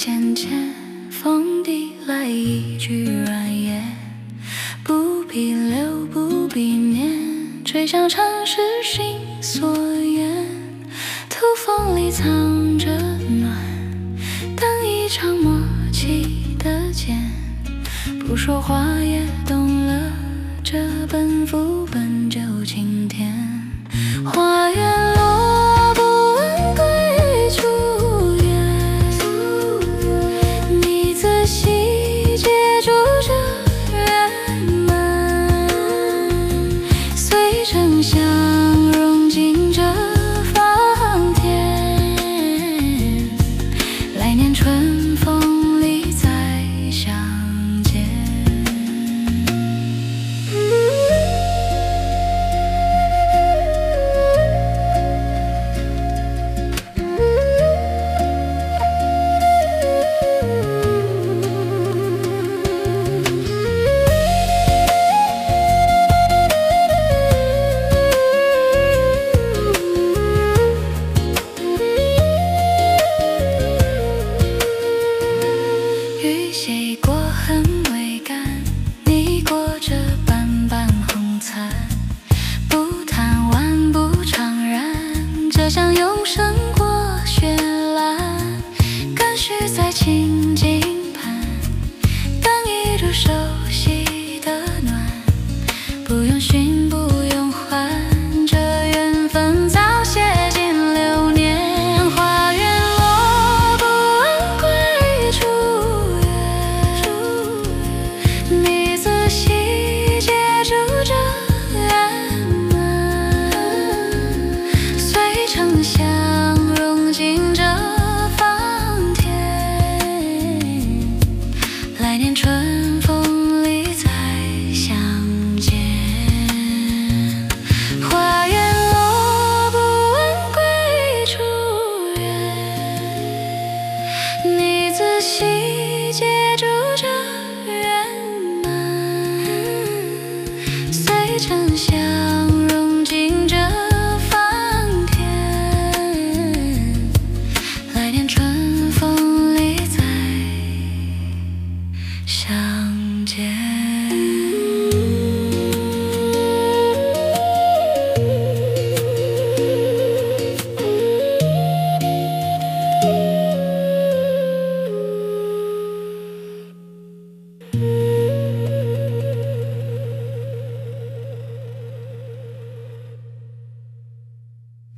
渐渐，风递来一句软言，不必留，不必念，吹响城市心所愿。土风里藏着暖，等一场默契的见，不说话也懂了，这奔赴本就晴天。花园落，不问归处远，你仔细接住这圆满，随沉香融进这芳田，来年春风里再相见。雨洗过很微干，你裹着斑斑红残，不贪玩不怅然，这像永生过绚烂，感绪在情景